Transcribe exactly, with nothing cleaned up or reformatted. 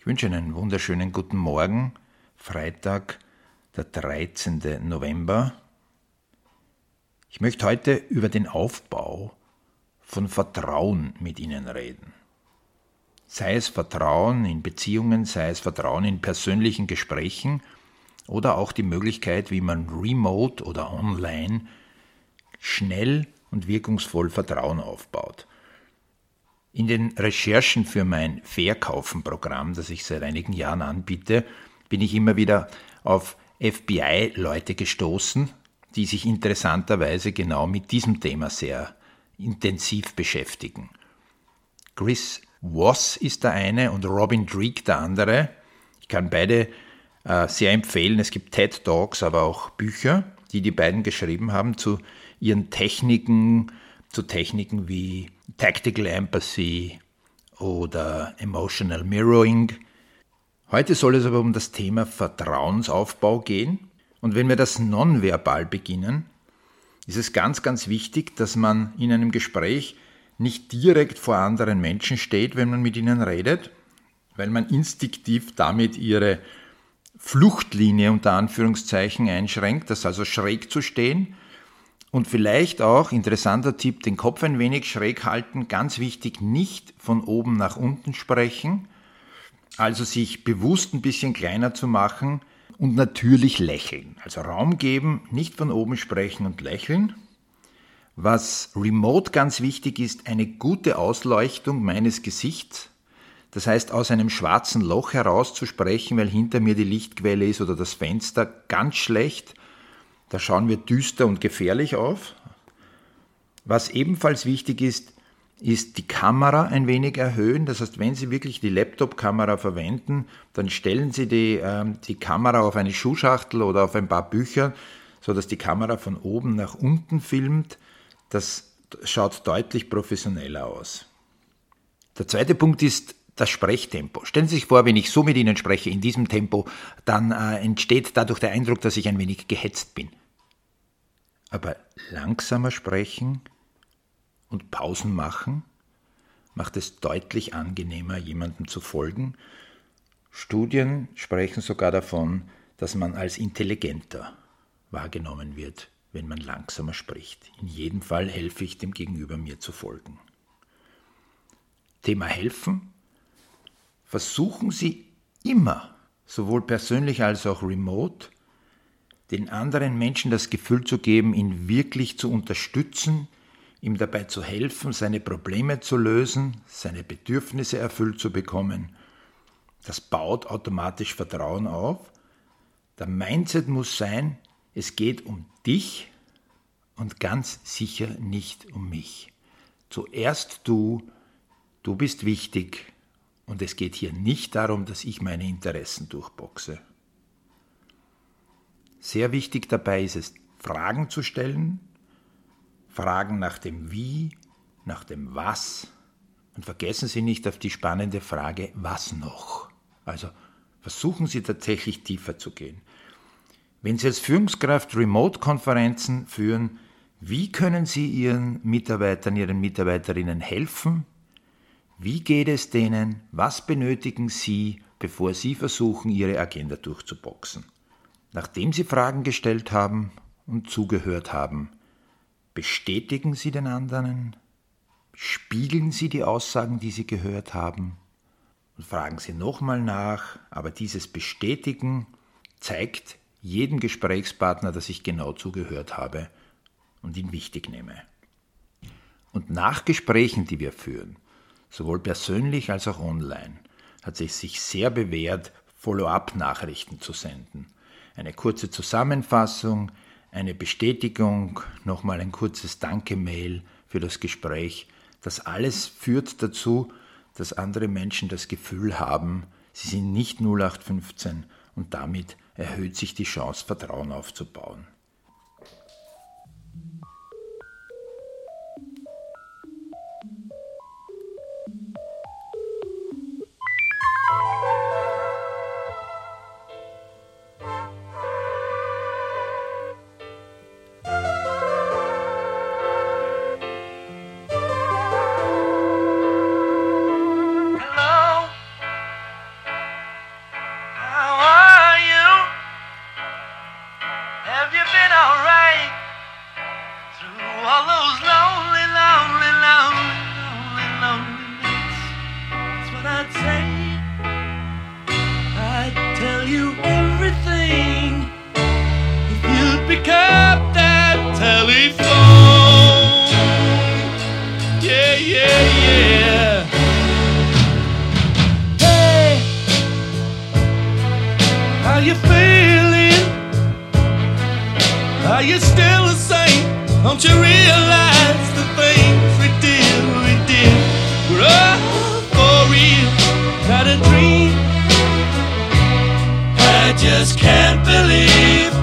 Ich wünsche einen wunderschönen guten Morgen, Freitag, der dreizehnten November. Ich möchte heute über den Aufbau von Vertrauen mit Ihnen reden. Sei es Vertrauen in Beziehungen, sei es Vertrauen in persönlichen Gesprächen oder auch die Möglichkeit, wie man remote oder online schnell und wirkungsvoll Vertrauen aufbaut. In den Recherchen für mein Verkaufen-Programm, das ich seit einigen Jahren anbiete, bin ich immer wieder auf F B I-Leute gestoßen, die sich interessanterweise genau mit diesem Thema sehr intensiv beschäftigen. Chris Voss ist der eine und Robin Dreeke der andere. Ich kann beide äh, sehr empfehlen. Es gibt TED Talks, aber auch Bücher, die die beiden geschrieben haben zu ihren Techniken, zu Techniken wie Tactical Empathy oder Emotional Mirroring. Heute soll es aber um das Thema Vertrauensaufbau gehen. Und wenn wir das nonverbal beginnen, ist es ganz, ganz wichtig, dass man in einem Gespräch nicht direkt vor anderen Menschen steht, wenn man mit ihnen redet, weil man instinktiv damit ihre Fluchtlinie unter Anführungszeichen einschränkt, das also schräg zu stehen. Und vielleicht auch, interessanter Tipp, den Kopf ein wenig schräg halten, ganz wichtig, nicht von oben nach unten sprechen, also sich bewusst ein bisschen kleiner zu machen und natürlich lächeln. Also Raum geben, nicht von oben sprechen und lächeln. Was remote ganz wichtig ist, eine gute Ausleuchtung meines Gesichts, das heißt aus einem schwarzen Loch heraus zu sprechen, weil hinter mir die Lichtquelle ist oder das Fenster, ganz schlecht. Da schauen wir düster und gefährlich auf. Was ebenfalls wichtig ist, ist die Kamera ein wenig erhöhen. Das heißt, wenn Sie wirklich die Laptop-Kamera verwenden, dann stellen Sie die, äh, die Kamera auf eine Schuhschachtel oder auf ein paar Bücher, sodass die Kamera von oben nach unten filmt. Das schaut deutlich professioneller aus. Der zweite Punkt ist das Sprechtempo. Stellen Sie sich vor, wenn ich so mit Ihnen spreche, in diesem Tempo, dann äh, entsteht dadurch der Eindruck, dass ich ein wenig gehetzt bin. Aber langsamer sprechen und Pausen machen, macht es deutlich angenehmer, jemandem zu folgen. Studien sprechen sogar davon, dass man als intelligenter wahrgenommen wird, wenn man langsamer spricht. In jedem Fall helfe ich dem Gegenüber, mir zu folgen. Thema helfen. Versuchen Sie immer, sowohl persönlich als auch remote, den anderen Menschen das Gefühl zu geben, ihn wirklich zu unterstützen, ihm dabei zu helfen, seine Probleme zu lösen, seine Bedürfnisse erfüllt zu bekommen. Das baut automatisch Vertrauen auf. Der Mindset muss sein, es geht um dich und ganz sicher nicht um mich. Zuerst du, du bist wichtig und es geht hier nicht darum, dass ich meine Interessen durchboxe. Sehr wichtig dabei ist es, Fragen zu stellen, Fragen nach dem Wie, nach dem Was und vergessen Sie nicht auf die spannende Frage, was noch? Also versuchen Sie tatsächlich tiefer zu gehen. Wenn Sie als Führungskraft Remote-Konferenzen führen, wie können Sie Ihren Mitarbeitern, Ihren Mitarbeiterinnen helfen? Wie geht es denen? Was benötigen Sie, bevor Sie versuchen, Ihre Agenda durchzuboxen? Nachdem Sie Fragen gestellt haben und zugehört haben, bestätigen Sie den anderen, spiegeln Sie die Aussagen, die Sie gehört haben und fragen Sie nochmal nach, aber dieses Bestätigen zeigt jedem Gesprächspartner, dass ich genau zugehört habe und ihn wichtig nehme. Und nach Gesprächen, die wir führen, sowohl persönlich als auch online, hat es sich sehr bewährt, Follow-up-Nachrichten zu senden. Eine kurze Zusammenfassung, eine Bestätigung, nochmal ein kurzes Danke-Mail für das Gespräch. Das alles führt dazu, dass andere Menschen das Gefühl haben, sie sind nicht null acht fünfzehn und damit erhöht sich die Chance, Vertrauen aufzubauen. pick up that telephone. Yeah, yeah, yeah. Hey, how you feeling? Are you still the same? Don't you realize the things we did, we did were all for real, not a dream? I just can't believe